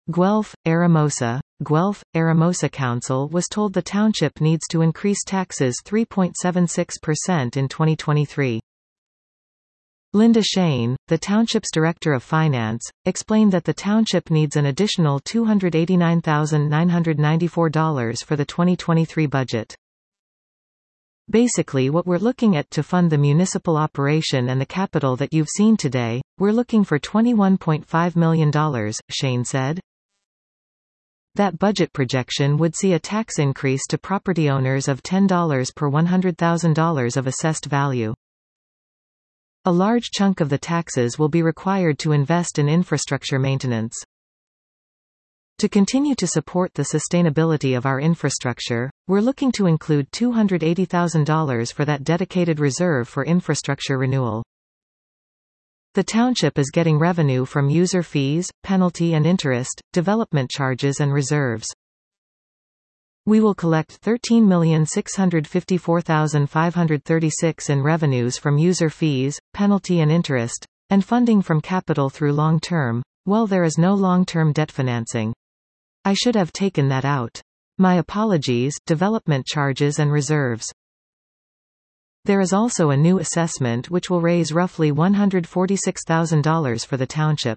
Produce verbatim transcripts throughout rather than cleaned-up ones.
Guelph, Aramosa. Guelph, Aramosa Council was told the township needs to increase taxes three point seven six percent in twenty twenty-three. Linda Shane, the township's Director of Finance, explained that the township needs an additional two hundred eighty-nine thousand nine hundred ninety-four dollars for the twenty twenty-three budget. Basically what we're looking at to fund the municipal operation and the capital that you've seen today, we're looking for twenty-one point five million dollars, Shane said. That budget projection would see a tax increase to property owners of ten dollars per one hundred thousand dollars of assessed value. A large chunk of the taxes will be required to invest in infrastructure maintenance. To continue to support the sustainability of our infrastructure, we're looking to include two hundred eighty thousand dollars for that dedicated reserve for infrastructure renewal. The township is getting revenue from user fees, penalty and interest, development charges and reserves. We will collect thirteen million six hundred fifty-four thousand five hundred thirty-six in revenues from user fees, penalty and interest, and funding from capital through long-term. Well, there is no long-term debt financing. I should have taken that out. My apologies, development charges and reserves. There is also a new assessment which will raise roughly one hundred forty-six thousand dollars for the township.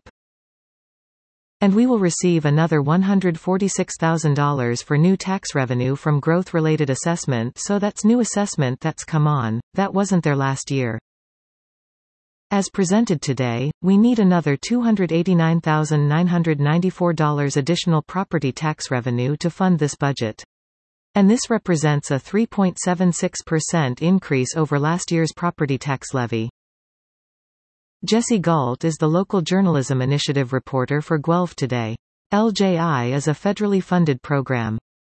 And we will receive another one hundred forty-six thousand dollars for new tax revenue from growth-related assessment, so that's new assessment that's come on, that wasn't there last year. As presented today, we need another two hundred eighty-nine thousand nine hundred ninety-four dollars additional property tax revenue to fund this budget. And this represents a three point seven six percent increase over last year's property tax levy. Jesse Galt is the local journalism initiative reporter for Guelph Today. L J I is a federally funded program.